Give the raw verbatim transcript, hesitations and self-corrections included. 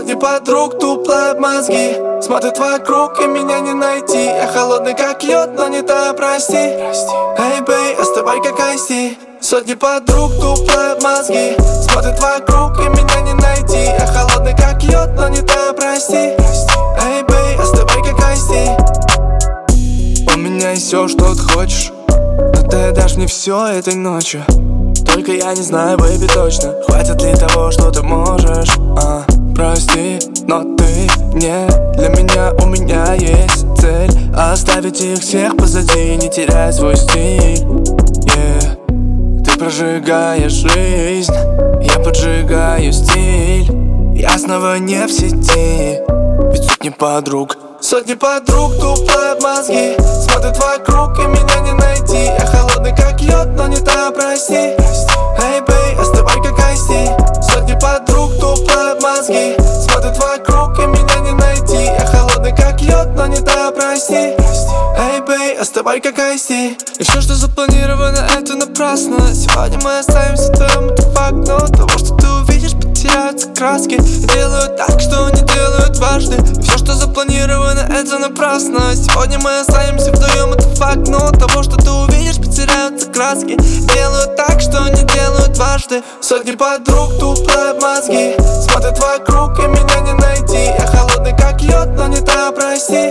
Сотни подруг, тупо мозги смотрят вокруг и меня не найти. Я холодный как лед, но не та, прости. Эй, бэй, оставай как айси. Сотни подруг, тупо мозги смотрят вокруг и меня не найти. Я холодный как лед, но не та, прости. Эй, бэй, оставай как айси. У меня есть все, что ты хочешь, но ты дашь мне все этой ночью. Только я не знаю, бэйби, точно хватит ли того, что ты можешь. а, Прости, но ты не для меня. У меня есть цель оставить их всех позади, не теряй свой стиль. yeah. Ты прожигаешь жизнь, я поджигаю стиль. Я снова не в сети, ведь сотни подруг. Сотни подруг, тупо мозги смотрят вокруг и меня не найти. Я холодный как лед, но не та, прости. Эй, бэй, оставай как айси. Сотни подруг, тупо мозги смотрят вокруг и меня не найти. Я холодный как лед, но не та, прости. Эй, бэй, оставай как айси. И все, что запланировано, это напрасно. Сегодня мы оставимся вдвоем, это факт. Но от того, что ты увидишь, потеряются краски. И делают так, что не делают дважды. И все, что запланировано, это напрасно. Сегодня мы останемся вдвоем, это факт. Но от того, что ты увидишь, потеряются краски. Делают так, что не делают дважды. Сотни подруг, тупо мозги смотрят вокруг и меня не найти. Я холодный как лед, но не та, прости.